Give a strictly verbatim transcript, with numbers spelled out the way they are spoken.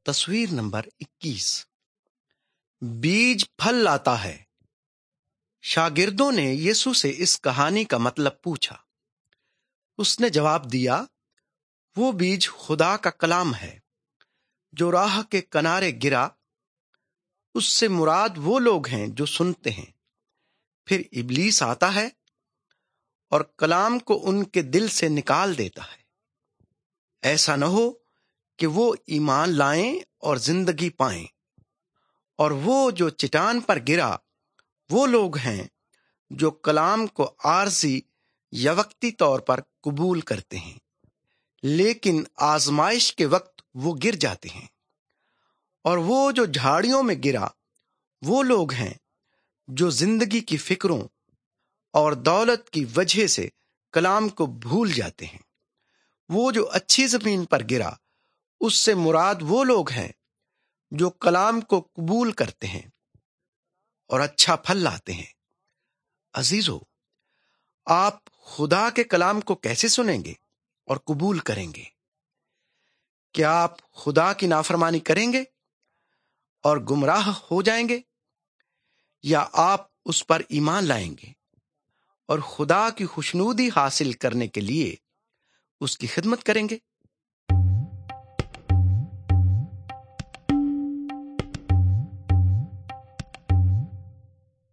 تصویر نمبر اکیس۔ بیج پھل لاتا ہے۔ شاگردوں نے یسوع سے اس کہانی کا مطلب پوچھا۔ اس نے جواب دیا، وہ بیج خدا کا کلام ہے جو راہ کے کنارے گرا۔ اس سے مراد وہ لوگ ہیں جو سنتے ہیں، پھر ابلیس آتا ہے اور کلام کو ان کے دل سے نکال دیتا ہے۔ ایسا نہ ہو کہ وہ ایمان لائیں اور زندگی پائیں۔ اور وہ جو چٹان پر گرا وہ لوگ ہیں جو کلام کو عارضی یا وقتی طور پر قبول کرتے ہیں، لیکن آزمائش کے وقت وہ گر جاتے ہیں۔ اور وہ جو جھاڑیوں میں گرا وہ لوگ ہیں جو زندگی کی فکروں اور دولت کی وجہ سے کلام کو بھول جاتے ہیں۔ وہ جو اچھی زمین پر گرا اس سے مراد وہ لوگ ہیں جو کلام کو قبول کرتے ہیں اور اچھا پھل لاتے ہیں۔ عزیزو، آپ خدا کے کلام کو کیسے سنیں گے اور قبول کریں گے؟ کیا آپ خدا کی نافرمانی کریں گے اور گمراہ ہو جائیں گے، یا آپ اس پر ایمان لائیں گے اور خدا کی خوشنودی حاصل کرنے کے لیے اس کی خدمت کریں گے؟